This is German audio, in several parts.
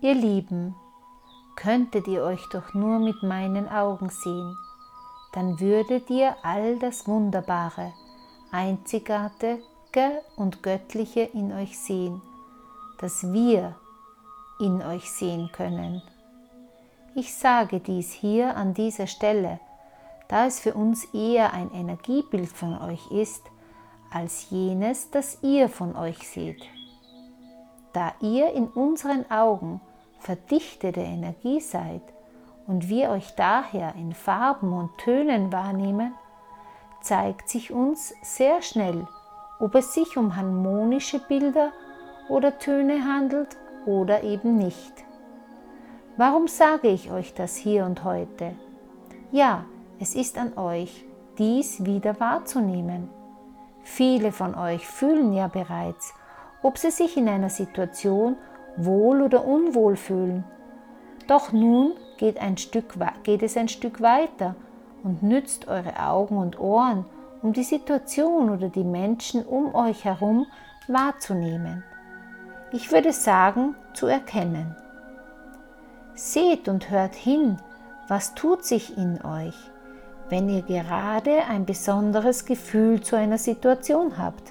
Ihr Lieben, könntet ihr euch doch nur mit meinen Augen sehen, dann würdet ihr all das Wunderbare, Einzigartige und Göttliche in euch sehen, das wir in euch sehen können. Ich sage dies hier an dieser Stelle, da es für uns eher ein Energiebild von euch ist, als jenes, das ihr von euch seht. Da ihr in unseren Augen verdichtete Energie seid und wir euch daher in Farben und Tönen wahrnehmen, zeigt sich uns sehr schnell, ob es sich um harmonische Bilder oder Töne handelt oder eben nicht. Warum sage ich euch das hier und heute? Ja, es ist an euch, dies wieder wahrzunehmen. Viele von euch fühlen ja bereits, ob sie sich in einer Situation wohl oder unwohl fühlen. Doch nun geht es ein Stück weiter und nützt eure Augen und Ohren, um die Situation oder die Menschen um euch herum wahrzunehmen. Ich würde sagen, zu erkennen. Seht und hört hin, was tut sich in euch, wenn ihr gerade ein besonderes Gefühl zu einer Situation habt.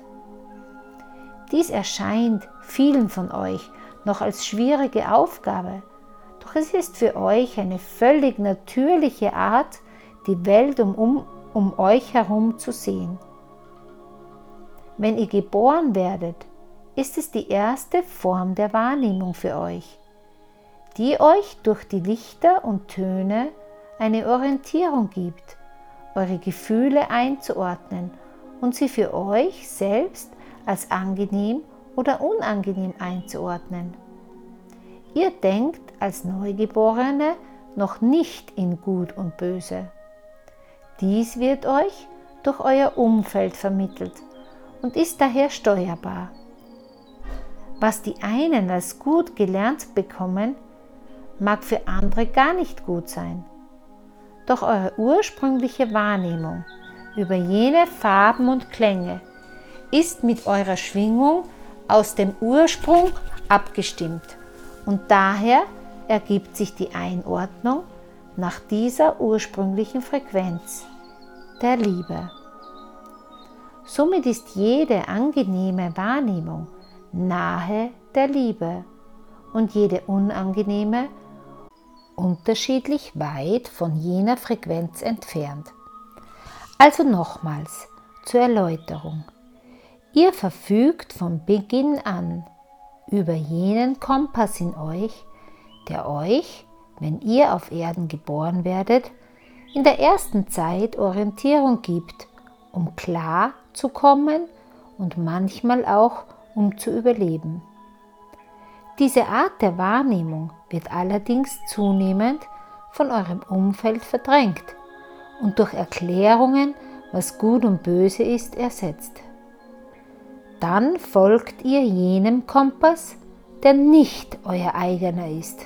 Dies erscheint vielen von euch noch als schwierige Aufgabe, doch es ist für euch eine völlig natürliche Art, die Welt um euch herum zu sehen. Wenn ihr geboren werdet, ist es die erste Form der Wahrnehmung für euch, die euch durch die Lichter und Töne eine Orientierung gibt, eure Gefühle einzuordnen und sie für euch selbst als angenehm oder unangenehm einzuordnen. Ihr denkt als Neugeborene noch nicht in Gut und Böse. Dies wird euch durch euer Umfeld vermittelt und ist daher steuerbar. Was die einen als gut gelernt bekommen, mag für andere gar nicht gut sein. Doch eure ursprüngliche Wahrnehmung über jene Farben und Klänge ist mit eurer Schwingung aus dem Ursprung abgestimmt und daher ergibt sich die Einordnung nach dieser ursprünglichen Frequenz, der Liebe. Somit ist jede angenehme Wahrnehmung nahe der Liebe und jede unangenehme unterschiedlich weit von jener Frequenz entfernt. Also nochmals zur Erläuterung. Ihr verfügt von Beginn an über jenen Kompass in euch, der euch, wenn ihr auf Erden geboren werdet, in der ersten Zeit Orientierung gibt, um klar zu kommen und manchmal auch um zu überleben. Diese Art der Wahrnehmung wird allerdings zunehmend von eurem Umfeld verdrängt und durch Erklärungen, was gut und böse ist, ersetzt. Dann folgt ihr jenem Kompass, der nicht euer eigener ist.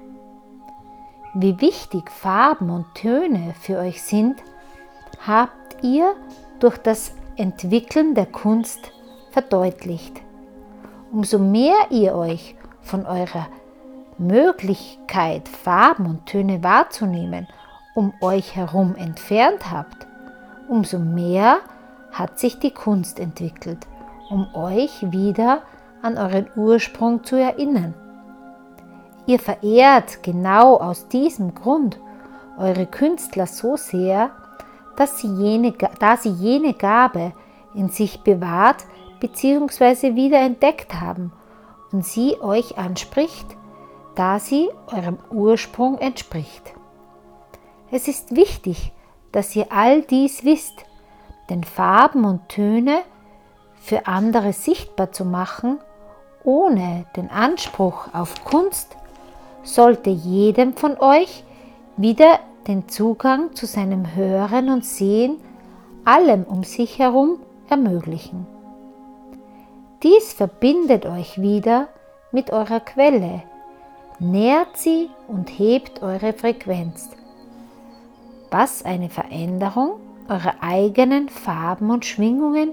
Wie wichtig Farben und Töne für euch sind, habt ihr durch das Entwickeln der Kunst verdeutlicht. Umso mehr ihr euch von eurer Möglichkeit, Farben und Töne wahrzunehmen, um euch herum entfernt habt, umso mehr hat sich die Kunst entwickelt, um euch wieder an euren Ursprung zu erinnern. Ihr verehrt genau aus diesem Grund eure Künstler so sehr, da sie jene Gabe in sich bewahrt bzw. wiederentdeckt haben und sie euch anspricht, da sie eurem Ursprung entspricht. Es ist wichtig, dass ihr all dies wisst, denn Farben und Töne für andere sichtbar zu machen, ohne den Anspruch auf Kunst, sollte jedem von euch wieder den Zugang zu seinem Hören und Sehen, allem um sich herum, ermöglichen. Dies verbindet euch wieder mit eurer Quelle, nährt sie und hebt eure Frequenz, was eine Veränderung eurer eigenen Farben und Schwingungen,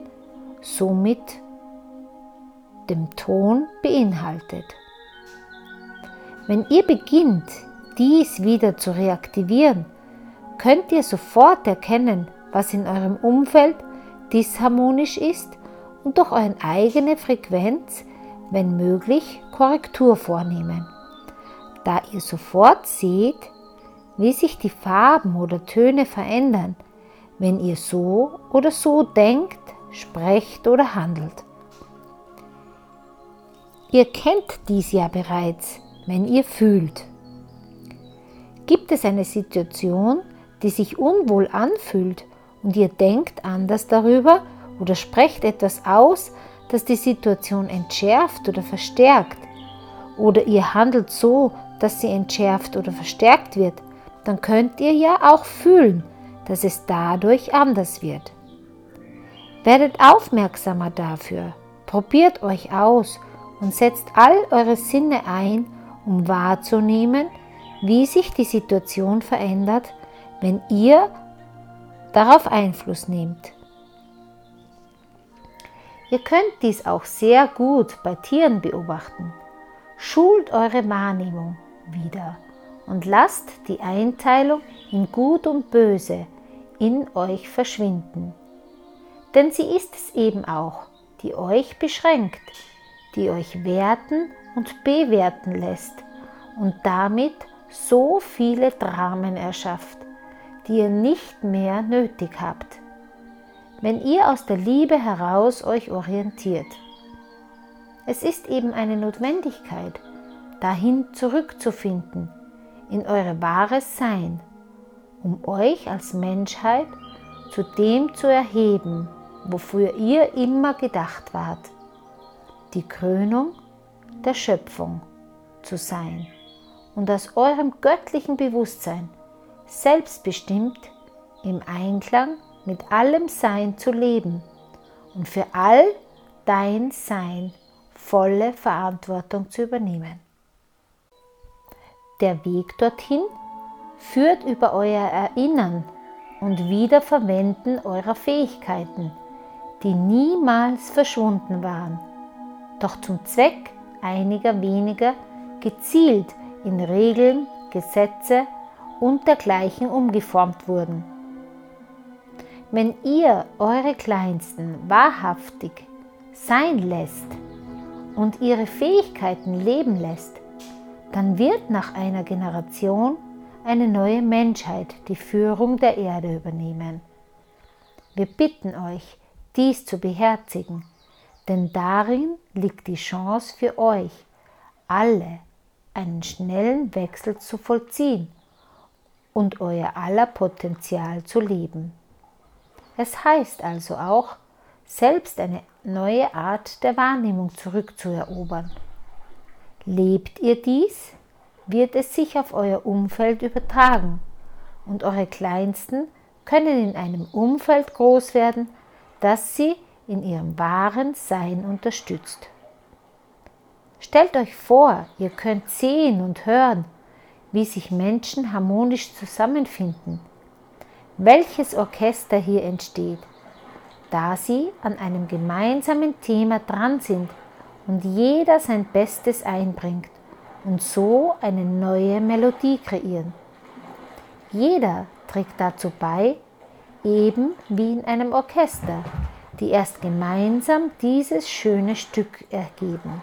somit dem Ton, beinhaltet. Wenn ihr beginnt, dies wieder zu reaktivieren, könnt ihr sofort erkennen, was in eurem Umfeld disharmonisch ist und durch eure eigene Frequenz, wenn möglich, Korrektur vornehmen, da ihr sofort seht, wie sich die Farben oder Töne verändern, wenn ihr so oder so denkt, sprecht oder handelt. Ihr kennt dies ja bereits, wenn ihr fühlt. Gibt es eine Situation, die sich unwohl anfühlt und ihr denkt anders darüber oder sprecht etwas aus, das die Situation entschärft oder verstärkt, oder ihr handelt so, dass sie entschärft oder verstärkt wird, dann könnt ihr ja auch fühlen, dass es dadurch anders wird. Werdet aufmerksamer dafür, probiert euch aus und setzt all eure Sinne ein, um wahrzunehmen, wie sich die Situation verändert, wenn ihr darauf Einfluss nehmt. Ihr könnt dies auch sehr gut bei Tieren beobachten. Schult eure Wahrnehmung wieder und lasst die Einteilung in Gut und Böse in euch verschwinden. Denn sie ist es eben auch, die euch beschränkt, die euch werten und bewerten lässt und damit so viele Dramen erschafft, die ihr nicht mehr nötig habt, wenn ihr aus der Liebe heraus euch orientiert. Es ist eben eine Notwendigkeit, dahin zurückzufinden, in euer wahres Sein, um euch als Menschheit zu dem zu erheben, wofür ihr immer gedacht wart, die Krönung der Schöpfung zu sein und aus eurem göttlichen Bewusstsein selbstbestimmt im Einklang mit allem Sein zu leben und für all dein Sein volle Verantwortung zu übernehmen. Der Weg dorthin führt über euer Erinnern und Wiederverwenden eurer Fähigkeiten, die niemals verschwunden waren, doch zum Zweck einiger weniger gezielt in Regeln, Gesetze und dergleichen umgeformt wurden. Wenn ihr eure Kleinsten wahrhaftig sein lässt und ihre Fähigkeiten leben lässt, dann wird nach einer Generation eine neue Menschheit die Führung der Erde übernehmen. Wir bitten euch, dies zu beherzigen, denn darin liegt die Chance für euch, alle einen schnellen Wechsel zu vollziehen und euer aller Potenzial zu leben. Es heißt also auch, selbst eine neue Art der Wahrnehmung zurückzuerobern. Lebt ihr dies, wird es sich auf euer Umfeld übertragen und eure Kleinsten können in einem Umfeld groß werden, das sie in ihrem wahren Sein unterstützt. Stellt euch vor, ihr könnt sehen und hören, wie sich Menschen harmonisch zusammenfinden, welches Orchester hier entsteht, da sie an einem gemeinsamen Thema dran sind und jeder sein Bestes einbringt und so eine neue Melodie kreieren. Jeder trägt dazu bei, eben wie in einem Orchester, die erst gemeinsam dieses schöne Stück ergeben.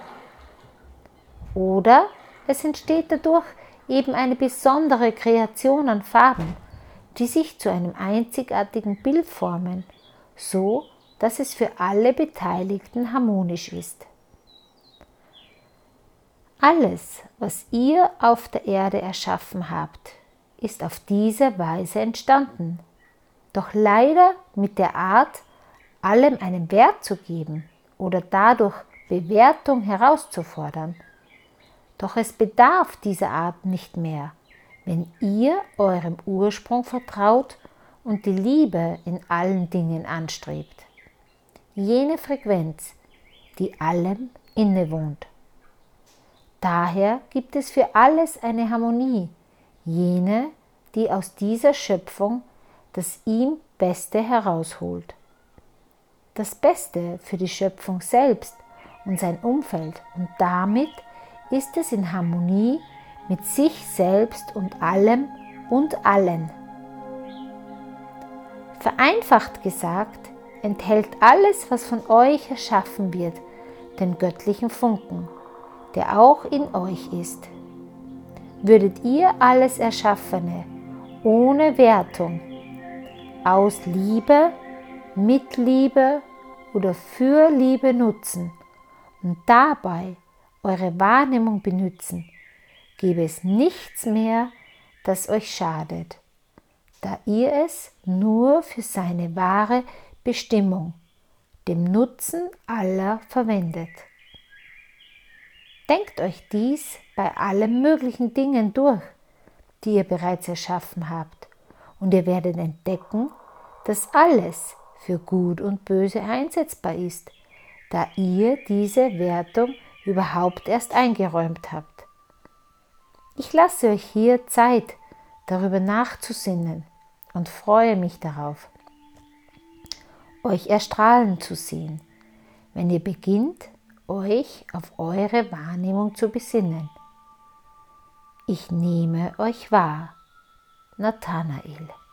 Oder es entsteht dadurch eben eine besondere Kreation an Farben, die sich zu einem einzigartigen Bild formen, so dass es für alle Beteiligten harmonisch ist. Alles, was ihr auf der Erde erschaffen habt, ist auf diese Weise entstanden. Doch leider mit der Art, allem einen Wert zu geben oder dadurch Bewertung herauszufordern. Doch es bedarf dieser Art nicht mehr, wenn ihr eurem Ursprung vertraut und die Liebe in allen Dingen anstrebt. Jene Frequenz, die allem innewohnt. Daher gibt es für alles eine Harmonie, jene, die aus dieser Schöpfung das ihm Beste herausholt. Das Beste für die Schöpfung selbst und sein Umfeld, und damit ist es in Harmonie mit sich selbst und allem und allen. Vereinfacht gesagt, enthält alles, was von euch erschaffen wird, den göttlichen Funken, der auch in euch ist. Würdet ihr alles Erschaffene ohne Wertung aus Liebe, mit Liebe oder für Liebe nutzen und dabei eure Wahrnehmung benützen, gäbe es nichts mehr, das euch schadet, da ihr es nur für seine wahre Bestimmung, dem Nutzen aller, verwendet. Denkt euch dies bei allen möglichen Dingen durch, die ihr bereits erschaffen habt, und ihr werdet entdecken, dass alles für Gut und Böse einsetzbar ist, da ihr diese Wertung überhaupt erst eingeräumt habt. Ich lasse euch hier Zeit, darüber nachzusinnen und freue mich darauf, euch erstrahlen zu sehen, wenn ihr beginnt, euch auf eure Wahrnehmung zu besinnen. Ich nehme euch wahr. Nathanael.